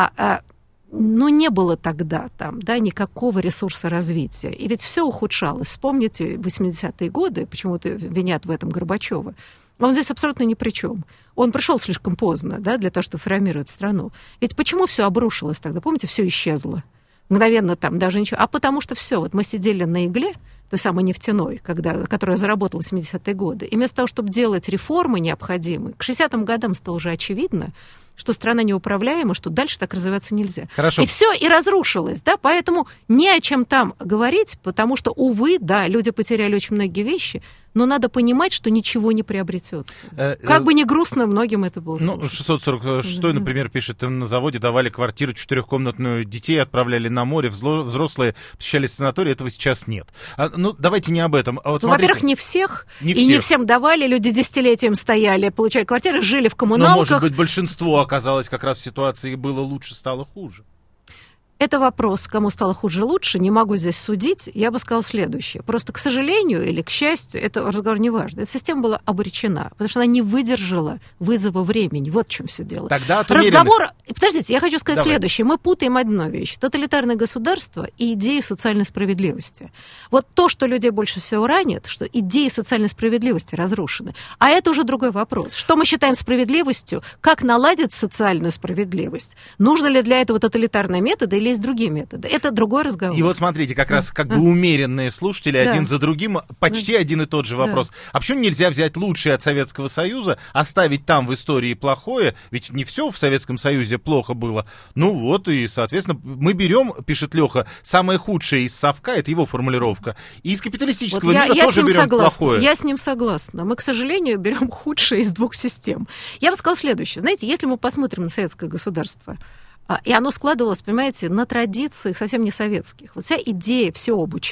но не было тогда там, да, никакого ресурса развития. И ведь все ухудшалось. Вспомните 80-е годы, почему-то винят в этом Горбачева. Он здесь абсолютно ни при чем. Он пришел слишком поздно, да, для того, чтобы формировать страну. Ведь почему все обрушилось тогда? Помните, все исчезло. Мгновенно там даже ничего. А потому что все, вот мы сидели на игле, той самой нефтяной, которая заработала в 70-е годы. И вместо того, чтобы делать реформы необходимые, к 60-м годам стало уже очевидно, что страна неуправляема, что дальше так развиваться нельзя. Хорошо. И все, и разрушилось, да, поэтому не о чем там говорить, потому что, увы, да, люди потеряли очень многие вещи, но надо понимать, что ничего не приобретется. Как бы ни грустно, многим это было. Ну, 646-й, например, пишет: на заводе давали квартиру 4-комнатную, детей отправляли на море, взрослые посещали санатории, этого сейчас нет. Ну, давайте не об этом. Вот во-первых, не всех, не всем давали, люди десятилетиям стояли, получали квартиры, жили в коммуналках. Но, может быть, большинство оказалось как раз в ситуации было лучше, стало хуже. Это вопрос, кому стало хуже, лучше, не могу здесь судить. Я бы сказала следующее. Просто, к сожалению или к счастью, это разговор не важно. Эта система была обречена, потому что она не выдержала вызова времени. Вот в чем все дело. Тогда разговор... Подождите, я хочу сказать следующее. Мы путаем одну вещь. Тоталитарное государство и идею социальной справедливости. Вот то, что людей больше всего ранит, что идеи социальной справедливости разрушены. А это уже другой вопрос. Что мы считаем справедливостью? Как наладить социальную справедливость? Нужно ли для этого тоталитарные методы или есть другие методы? Это другой разговор. И вот смотрите, как раз как бы умеренные слушатели один за другим, почти один и тот же вопрос. А почему нельзя взять лучшее от Советского Союза, оставить там в истории плохое? Ведь не все в Советском Союзе плохо было. Ну вот, и, соответственно, мы берем, пишет Леха, самое худшее из совка, это его формулировка, и из капиталистического мира тоже берем плохое. Я с ним согласна. Мы, к сожалению, берем худшее из двух систем. Я бы сказала следующее. Знаете, если мы посмотрим на советское государство, и оно складывалось, понимаете, на традициях совсем не советских. Вот вся идея всеобуча,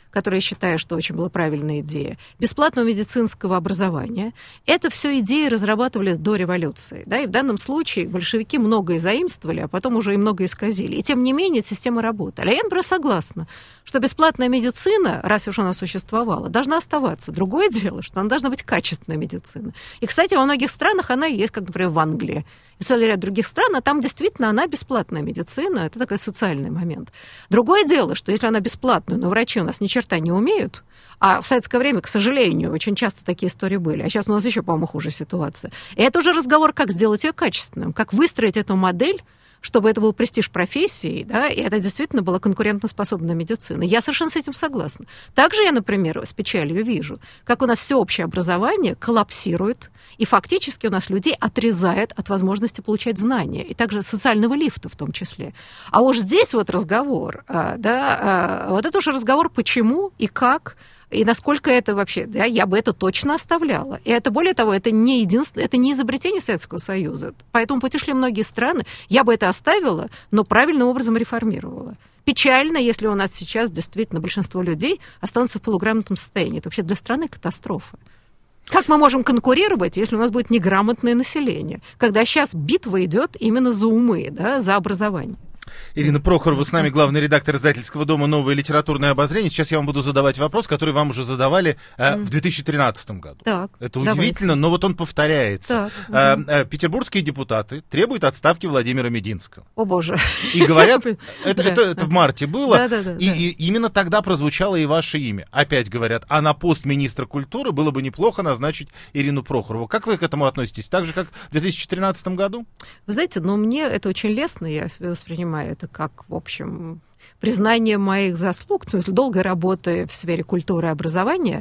которая, я считаю, что очень была правильная идея, бесплатного медицинского образования. Это все идеи разрабатывались до революции. Да, и в данном случае большевики многое заимствовали, а потом уже и многое исказили. И тем не менее система работала. А я, например, согласна, что бесплатная медицина, раз уж она существовала, должна оставаться. Другое дело, что она должна быть качественная медицина. И, кстати, во многих странах она есть, как, например, в Англии. И целый ряд других стран, а там действительно она бесплатная медицина, это такой социальный момент. Другое дело, что если она бесплатная, но врачи у нас ни черта не умеют, а в советское время, к сожалению, очень часто такие истории были, а сейчас у нас еще, по-моему, хуже ситуация. И это уже разговор, как сделать ее качественным, как выстроить эту модель, чтобы это был престиж профессии, да, и это действительно была конкурентоспособная медицина. Я совершенно с этим согласна. Также я, например, с печалью вижу, как у нас всеобщее образование коллапсирует, и фактически у нас людей отрезает от возможности получать знания, и также социального лифта в том числе. А уж здесь вот разговор, да, вот это уже разговор, почему и как, и насколько это вообще, да, я бы это точно оставляла. И это, более того, это не единственное, это не изобретение Советского Союза. По этому пути шли многие страны. Я бы это оставила, но правильным образом реформировала. Печально, если у нас сейчас действительно большинство людей останутся в полуграмотном состоянии. Это вообще для страны катастрофа. Как мы можем конкурировать, если у нас будет неграмотное население? Когда сейчас битва идет именно за умы, да, за образование. Ирина Прохорова с нами, главный редактор издательского дома «Новое литературное обозрение». Сейчас я вам буду задавать вопрос, который вам уже задавали в 2013 году. Так, это удивительно, но вот он повторяется. Петербургские депутаты требуют отставки Владимира Мединского. О, боже. И говорят, это в марте было, и именно тогда прозвучало и ваше имя. Опять говорят, а на пост министра культуры было бы неплохо назначить Ирину Прохорову. Как вы к этому относитесь? Так же, как в 2013 году? Вы знаете, но мне это очень лестно, я воспринимаю это как, в общем, признание моих заслуг, в смысле долгой работы в сфере культуры и образования,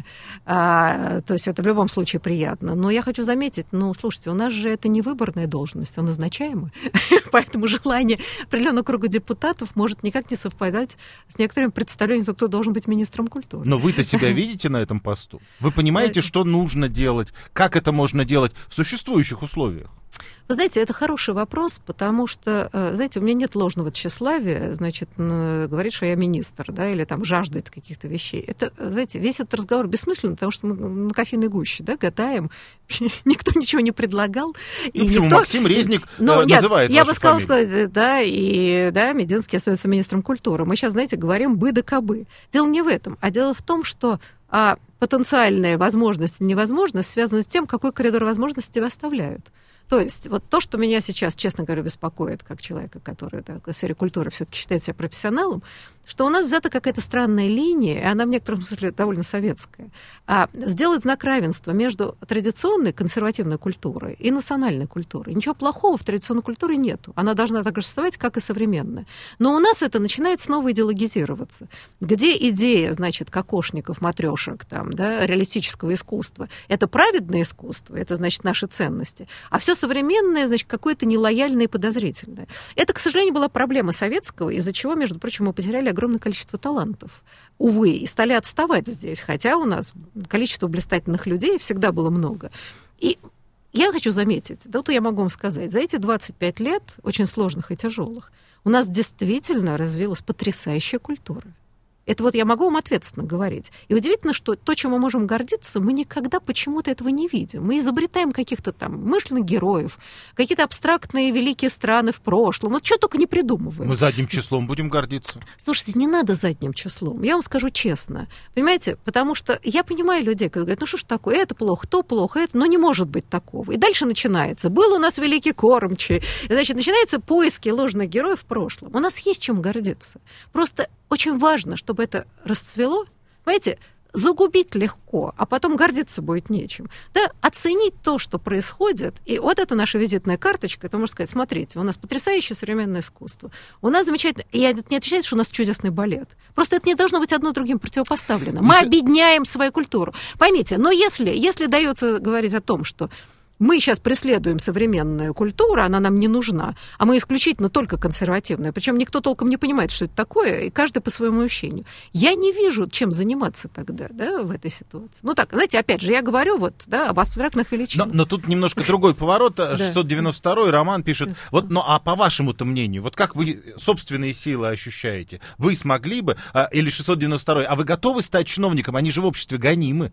то есть это в любом случае приятно. Но я хочу заметить, слушайте, у нас же это не выборная должность, а назначаемая, поэтому желание определенного круга депутатов может никак не совпадать с некоторым представлением, кто должен быть министром культуры. Но вы-то себя видите на этом посту? Вы понимаете, что нужно делать, как это можно делать в существующих условиях? Вы знаете, это хороший вопрос, потому что, знаете, у меня нет ложного тщеславия, значит, говорить, что я министр, да, или там жаждать каких-то вещей. Это, знаете, весь этот разговор бессмысленный, потому что мы на кофейной гуще, да, гадаем, никто ничего не предлагал. Почему? Максим Резник называет я бы сказала, да, и да, Мединский остается министром культуры. Мы сейчас, знаете, говорим бы да кабы. Дело не в этом, а дело в том, что потенциальная возможность и невозможность связаны с тем, какой коридор возможностей тебя оставляют. То есть вот то, что меня сейчас, честно говоря, беспокоит, как человека, который в сфере культуры все-таки считает себя профессионалом, что у нас взята какая-то странная линия, и она в некотором смысле довольно советская, сделать знак равенства между традиционной консервативной культурой и национальной культурой. Ничего плохого в традиционной культуре нету. Она должна так же существовать, как и современная. Но у нас это начинает снова идеологизироваться. Где идея, значит, кокошников, матрешек, там, да, реалистического искусства, это праведное искусство, это, значит, наши ценности, а все современное, значит, какое-то нелояльное и подозрительное. Это, к сожалению, была проблема советского, из-за чего, между прочим, мы потеряли огромное количество талантов. Увы, и стали отставать здесь, хотя у нас количество блистательных людей всегда было много. И я хочу заметить, да вот я могу вам сказать, за эти 25 лет, очень сложных и тяжелых, у нас действительно развилась потрясающая культура. Это вот я могу вам ответственно говорить. И удивительно, что то, чем мы можем гордиться, мы никогда почему-то этого не видим. Мы изобретаем каких-то там вымышленных героев, какие-то абстрактные великие страны в прошлом. Вот что только не придумываем. Мы задним числом будем гордиться. Слушайте, не надо задним числом. Я вам скажу честно. Понимаете, потому что я понимаю людей, которые говорят, что ж такое, это плохо, то плохо, это, но не может быть такого. И дальше начинается. Был у нас великий кормчий. Значит, начинаются поиски ложных героев в прошлом. У нас есть чем гордиться. Просто очень важно, чтобы это расцвело. Понимаете, загубить легко, а потом гордиться будет нечем. Да, оценить то, что происходит, и вот это наша визитная карточка, это можно сказать, смотрите, у нас потрясающее современное искусство, у нас замечательно, и это не означает, что у нас чудесный балет. Просто это не должно быть одно другим противопоставлено. Мы объединяем свою культуру. Поймите, но если дается говорить о том, что мы сейчас преследуем современную культуру, она нам не нужна, а мы исключительно только консервативная. Причем никто толком не понимает, что это такое, и каждый по своему ощущению. Я не вижу, чем заниматься тогда, да, в этой ситуации. Ну так, знаете, опять же, я говорю вот, да, об абстрактных величинах. Но тут немножко другой поворот. 692-й Роман пишет, вот, ну а по вашему-то мнению, вот как вы собственные силы ощущаете? Вы смогли бы, или 692-й, а вы готовы стать чиновником? Они же в обществе гонимы.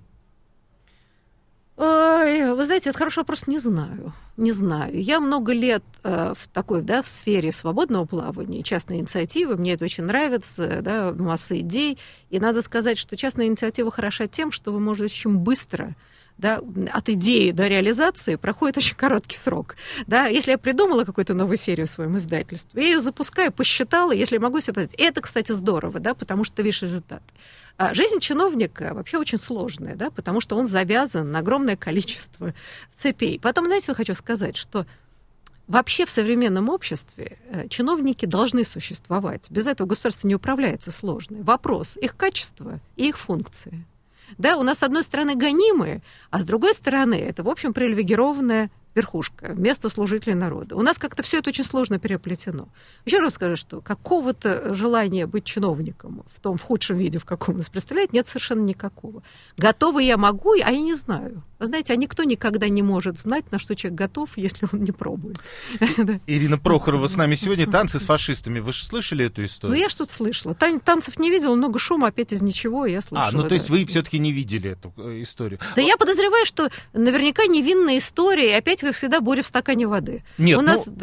Вы знаете, это хороший вопрос, не знаю. Не знаю. Я много лет в такой, да, в сфере свободного плавания, частной инициативы, мне это очень нравится, да, масса идей. И надо сказать, что частная инициатива хороша тем, что вы можете очень быстро, да, от идеи до реализации проходит очень короткий срок. Да. Если я придумала какую-то новую серию в своем издательстве, я ее запускаю, посчитала, если могу себе представить. Это, кстати, здорово, да, потому что ты видишь результат. А жизнь чиновника вообще очень сложная, да, потому что он завязан на огромное количество цепей. Потом, знаете, я хочу сказать, что вообще в современном обществе чиновники должны существовать. Без этого государство не управляется сложно. Вопрос их качества и их функции. Да, у нас, с одной стороны, гонимые, а с другой стороны, это, в общем, привилегированная верхушка, место служителей народа. У нас как-то все это очень сложно переплетено. Еще раз скажу, что какого-то желания быть чиновником в худшем виде, в каком нас представляет, нет совершенно никакого. Готова я могу, а я не знаю. Вы знаете, а никто никогда не может знать, на что человек готов, если он не пробует. Ирина Прохорова с нами сегодня. Танцы с фашистами. Вы же слышали эту историю? Ну, я что-то слышала. Танцев не видела, много шума, опять из ничего, я слышала. Ну то есть вы все-таки не видели эту историю? Да я подозреваю, что наверняка невинная история, и опять, как всегда, буря в стакане воды. Нет,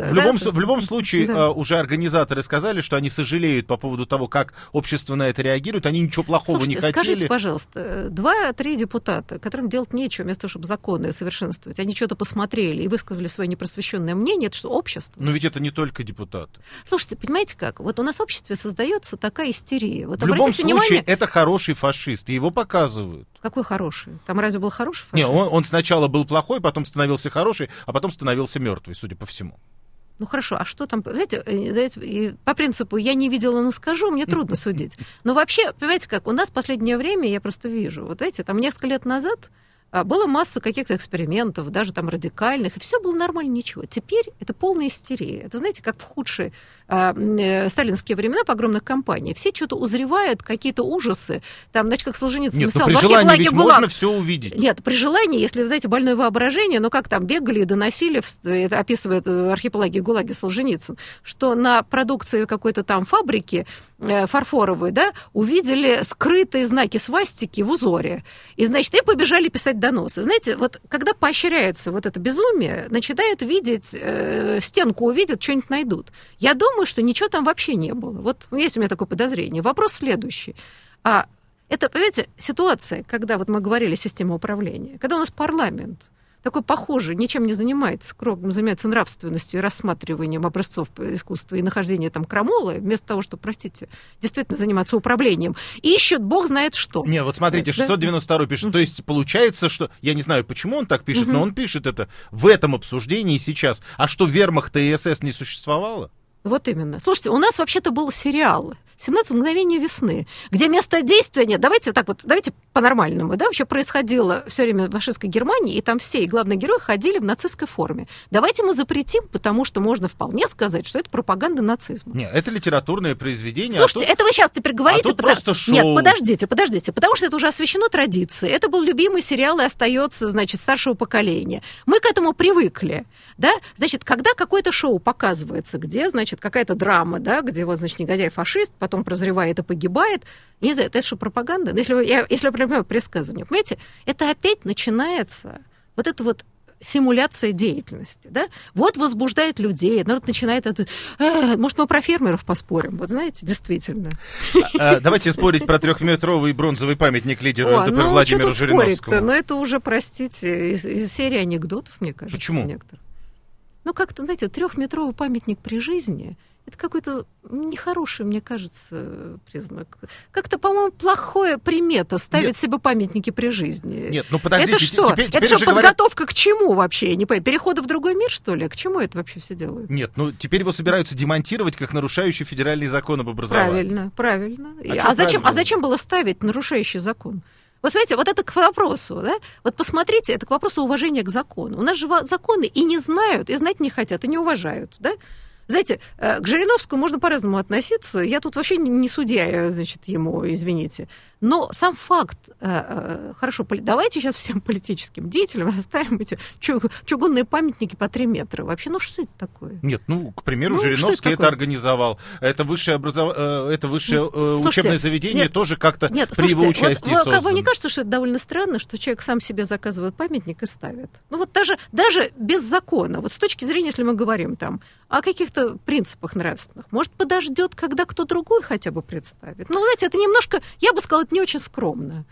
в любом случае, уже организаторы сказали, что они сожалеют по поводу того, как общество на это реагирует. Они ничего плохого не хотели. Скажите, пожалуйста, 2-3 депутата, которым делать нечего, вместо того, чтобы законы совершенствовать, они что-то посмотрели и высказали свое непросвещенное мнение, это что, общество? Но ведь это не только депутаты. Слушайте, понимаете как? Вот у нас в обществе создается такая истерия. Вот в любом случае, это хороший фашист, и его показывают. Какой хороший? Там разве был хороший фашист? Не, он сначала был плохой, потом становился хороший, а потом становился мертвый, судя по всему. Ну хорошо, а что там, знаете, по принципу «я не видела, но скажу», мне трудно судить. Но вообще, понимаете как, у нас в последнее время, я просто вижу, вот эти, там несколько лет назад была масса каких-то экспериментов, даже там радикальных, и все было нормально, ничего. Теперь это полная истерия. Это, знаете, как в худшие сталинские времена погромных кампаний. Все что-то узревают, какие-то ужасы. Там, значит, как Солженицын написал, при желании ведь можно все увидеть. Нет, при желании, если, знаете, больное воображение, как там бегали и доносили, это описывает архипелаги ГУЛАГи Солженицын, что на продукции какой-то там фабрики фарфоровой, да, увидели скрытые знаки свастики в узоре. И, значит, и побежали писать доносы. Знаете, вот когда поощряется вот это безумие, начинают видеть, стенку увидят, что-нибудь найдут. Я думаю, что ничего там вообще не было. Вот есть у меня такое подозрение. Вопрос следующий. Это, понимаете, ситуация, когда вот мы говорили система управления, когда у нас парламент такой похожий, ничем не занимается, занимается нравственностью и рассматриванием образцов искусства и нахождением там крамолы, вместо того, чтобы, простите, действительно заниматься управлением, и ищет бог знает что. Не, вот смотрите, 692 пишет, то есть получается, что, я не знаю, почему он так пишет, но он пишет это в этом обсуждении сейчас. А что, вермахта и СС не существовало? Вот именно. Слушайте, у нас вообще-то был сериал «17 мгновений весны», где место действия, нет, давайте по-нормальному, да, вообще происходило все время в фашистской Германии, и там все, и главные герои ходили в нацистской форме. Давайте мы запретим, потому что можно вполне сказать, что это пропаганда нацизма. Нет, это литературное произведение. Слушайте, это вы сейчас теперь говорите... просто шоу. Нет, подождите, потому что это уже освящено традицией. Это был любимый сериал и остается, значит, старшего поколения. Мы к этому привыкли, да? Значит, когда какое-то шоу показывается, где, значит, какая-то драма, да, где вот, значит, негодяй-фашист, потом прозревает и погибает. Не знаю, это что, пропаганда? Если я понимаю предсказывание, понимаете, это опять начинается вот эта вот симуляция деятельности, да? Вот возбуждает людей, народ начинает это... может, мы про фермеров поспорим? Вот знаете, действительно. Давайте спорить про 3-метровый бронзовый памятник лидеру ЛДПР Владимиру Жириновскому. Но это уже, простите, из серии анекдотов, мне кажется. Почему? Некоторых. Как-то, знаете, 3-метровый памятник при жизни — это какой-то нехороший, мне кажется, признак. Как-то, по-моему, плохая примета ставить себе памятники при жизни. Нет, подождите. Это что? Теперь это что, подготовка к чему вообще? Я не понимаю. Перехода в другой мир, что ли? К чему это вообще все делается? Нет, теперь его собираются демонтировать как нарушающий федеральный закон об образовании. Правильно. А зачем было ставить нарушающий закон? Вот смотрите, вот это к вопросу, да? Вот посмотрите, это к вопросу уважения к закону. У нас же законы и не знают, и знать не хотят, и не уважают, да? Знаете, к Жириновскому можно по-разному относиться. Я тут вообще не судья, значит, ему, извините. Но сам факт, хорошо, давайте сейчас всем политическим деятелям оставим эти чугунные памятники по 3 метра. Вообще, что это такое? Нет, к примеру, Жириновский это организовал. Это высшее учебное заведение тоже как-то при его участии создано. Вам не кажется, что это довольно странно, что человек сам себе заказывает памятник и ставит? Даже без закона, вот с точки зрения, если мы говорим там о каких-то принципах нравственных, может, подождет, когда кто другой хотя бы представит? Знаете, это немножко, я бы сказала, это не очень скромно.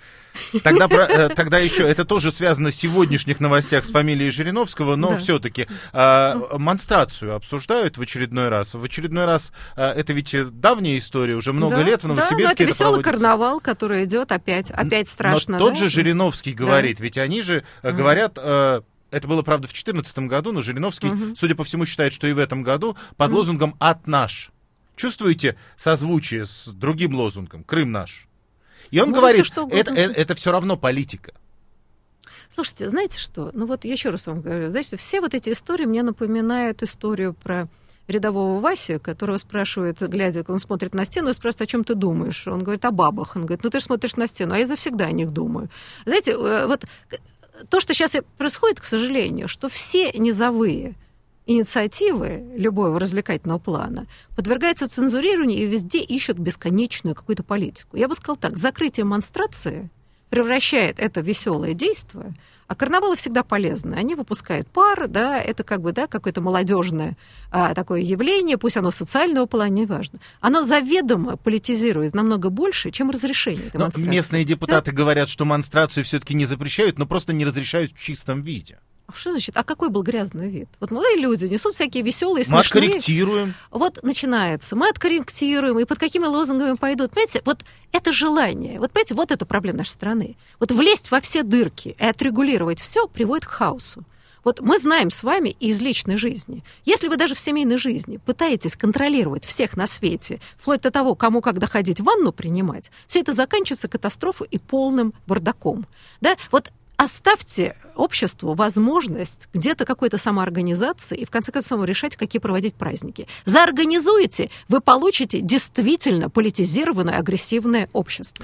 Тогда еще, это тоже связано с сегодняшних новостях с фамилией Жириновского, но все-таки монстрацию обсуждают в очередной раз. В очередной раз, это ведь давняя история, уже много лет в Новосибирске это веселый карнавал, который идет опять страшно. Но тот же Жириновский говорит, ведь они же говорят... Это было, правда, в 2014 году, но Жириновский, судя по всему, считает, что и в этом году под лозунгом «От наш». Чувствуете созвучие с другим лозунгом «Крым наш»? И он говорит, это все равно политика. Слушайте, знаете что? Я еще раз вам говорю. Знаете, все вот эти истории мне напоминают историю про рядового Васю, которого спрашивают, глядя, он смотрит на стену и спрашивает, о чем ты думаешь? Он говорит, о бабах. Он говорит, ты же смотришь на стену, а я завсегда о них думаю. Знаете, вот... То, что сейчас происходит, к сожалению, что все низовые инициативы любого развлекательного плана подвергаются цензурированию и везде ищут бесконечную какую-то политику. Я бы сказала так, закрытие монстрации превращает это в веселое действие, а карнавалы всегда полезны. Они выпускают пар, это какое-то молодежное такое явление, пусть оно социального плана, неважно. Оно заведомо политизирует намного больше, чем разрешение этой монстрации. Местные депутаты говорят, что монстрацию все-таки не запрещают, но просто не разрешают в чистом виде. Что значит? А какой был грязный вид? Вот молодые люди несут всякие веселые, смешные. Мы откорректируем. Вот начинается. Мы откорректируем, и под какими лозунгами пойдут. Понимаете, вот это желание. Вот понимаете, вот это проблема нашей страны. Вот влезть во все дырки и отрегулировать все приводит к хаосу. Вот мы знаем с вами из личной жизни. Если вы даже в семейной жизни пытаетесь контролировать всех на свете, вплоть до того, кому когда ходить в ванну принимать, все это заканчивается катастрофой и полным бардаком. Да? Вот оставьте обществу возможность где-то какой-то самоорганизации и, в конце концов, решать, какие проводить праздники. Заорганизуете, вы получите действительно политизированное, агрессивное общество.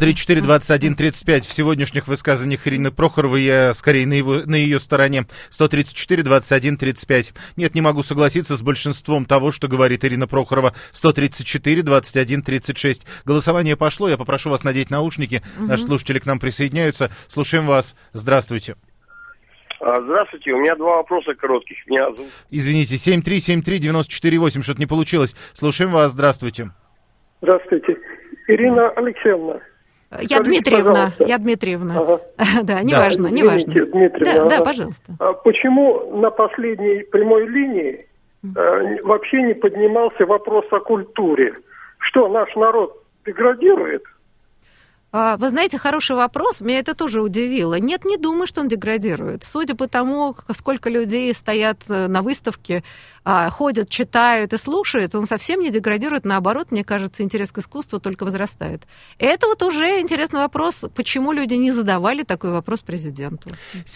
134-21-35 в сегодняшних высказываниях Ирины Прохоровой, я скорее на ее стороне. 134-21-35. Нет, не могу согласиться с большинством того, что говорит Ирина Прохорова. 134-21-36. Голосование пошло, я попрошу вас надеть наушники. Наши слушатели к нам присоединяются. Слушаем вас. Здравствуйте. Здравствуйте, у меня 2 вопроса коротких. Извините, 7373948, что-то не получилось. Слушаем вас, здравствуйте. Здравствуйте. Ирина Алексеевна. Я Дмитриевна. Ага. Да, неважно. Дмитриевна. Да, пожалуйста. Почему на последней прямой линии вообще не поднимался вопрос о культуре? Что, наш народ деградирует? Вы знаете, хороший вопрос, меня это тоже удивило. Нет, не думаю, что он деградирует. Судя по тому, сколько людей стоят на выставке, ходят, читают и слушают, он совсем не деградирует. Наоборот, мне кажется, интерес к искусству только возрастает. Это вот уже интересный вопрос, почему люди не задавали такой вопрос президенту.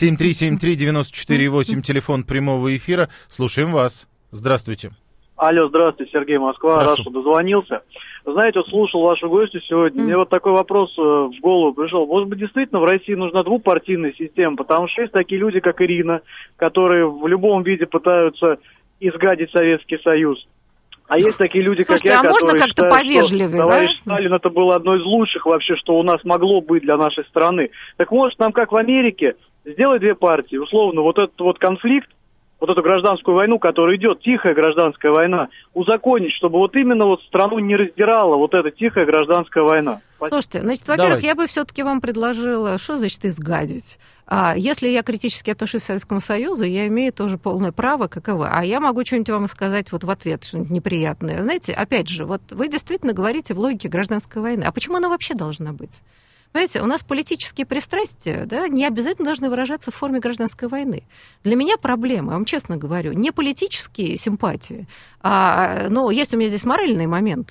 7373948, телефон прямого эфира. Слушаем вас. Здравствуйте. Алло, здравствуйте, Сергей, Москва. Рад, что дозвонился. Знаете, вот слушал вашу гостью сегодня, мне вот такой вопрос в голову пришел. Может быть, действительно в России нужна двупартийная система, потому что есть такие люди, как Ирина, которые в любом виде пытаются изгадить Советский Союз. А есть такие люди, как я, которые считают, что товарищ Сталин это было одно из лучших вообще, что у нас могло быть для нашей страны. Так может нам, как в Америке, сделать 2 партии, условно, вот этот вот конфликт, вот эту гражданскую войну, которая идет, тихая гражданская война, узаконить, чтобы вот именно вот страну не раздирала вот эта тихая гражданская война. Слушайте, значит, во-первых, я бы все-таки вам предложила, что значит изгадить? Если я критически отношусь к Советскому Союзу, я имею тоже полное право, как и вы. А я могу что-нибудь вам сказать вот в ответ, что-нибудь неприятное. Знаете, опять же, вот вы действительно говорите в логике гражданской войны. А почему она вообще должна быть? Понимаете, у нас политические пристрастия, да, не обязательно должны выражаться в форме гражданской войны. Для меня проблема, я вам честно говорю, не политические симпатии, но есть у меня здесь моральные моменты.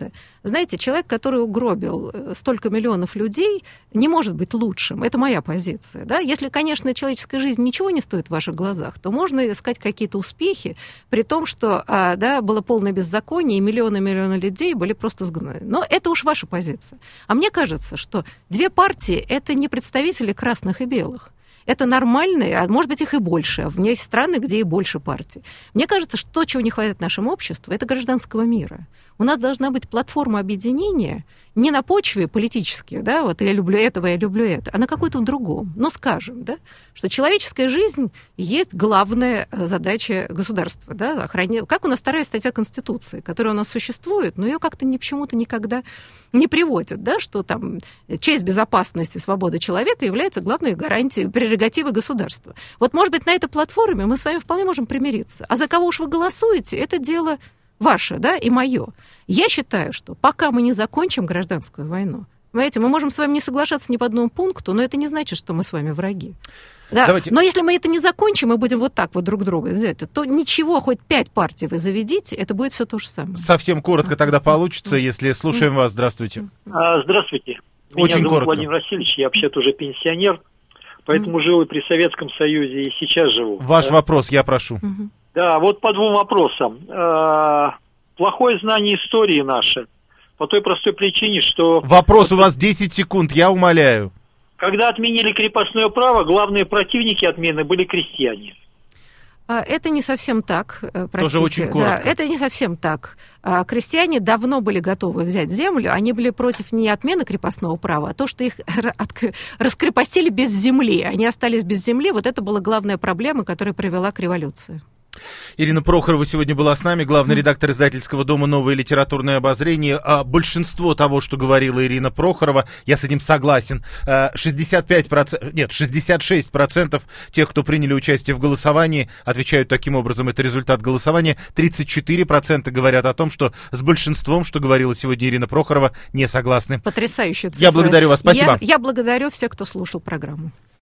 Знаете, человек, который угробил столько миллионов людей, не может быть лучшим. Это моя позиция. Да? Если, конечно, человеческая жизнь ничего не стоит в ваших глазах, то можно искать какие-то успехи, при том, что да, было полное беззаконие, и миллионы людей были просто сгнаны. Но это уж ваша позиция. А мне кажется, что две партии — это не представители красных и белых. Это нормальные, а может быть, их и больше. У меня есть страны, где и больше партий. Мне кажется, что то, чего не хватает нашему обществу, это гражданского мира. У нас должна быть платформа объединения не на почве политических, да, вот я люблю этого, я люблю это, а на какой-то другом. Но скажем, да, что человеческая жизнь есть главная задача государства, да, охранять. Как у нас вторая статья Конституции, которая у нас существует, но ее как-то почему-то никогда не приводят, да, что там честь, безопасность и свобода человека является главной гарантией прерогативы государства. Вот, может быть, на этой платформе мы с вами вполне можем примириться. А за кого уж вы голосуете, это дело ваше, да, и мое. Я считаю, что пока мы не закончим гражданскую войну, понимаете, мы можем с вами не соглашаться ни по одному пункту, но это не значит, что мы с вами враги. Да. Давайте. Но если мы это не закончим, мы будем вот так вот друг друга делать, то ничего, хоть 5 партий вы заведите, это будет все то же самое. Совсем коротко тогда получится, если слушаем вас. Здравствуйте. Здравствуйте. Очень Меня зовут коротко. Владимир Васильевич, я вообще-то уже пенсионер, поэтому жил и при Советском Союзе, и сейчас живу. Ваш вопрос, я прошу. Да, вот по 2 вопросам. Плохое знание истории наше, по той простой причине, что... Вопрос у вас 10 секунд, я умоляю. Когда отменили крепостное право, главные противники отмены были крестьяне. Это не совсем так, простите. Тоже очень коротко. Да, это не совсем так. Крестьяне давно были готовы взять землю, они были против не отмены крепостного права, а то, что их раскрепостили без земли. Они остались без земли, вот это была главная проблема, которая привела к революции. Ирина Прохорова сегодня была с нами, главный редактор издательского дома «Новое литературное обозрение». Большинство того, что говорила Ирина Прохорова, я с этим согласен. 66% тех, кто приняли участие в голосовании, отвечают таким образом, это результат голосования. 34% говорят о том, что с большинством, что говорила сегодня Ирина Прохорова, не согласны. Потрясающая цифра. Я благодарю вас, спасибо. Я благодарю всех, кто слушал программу.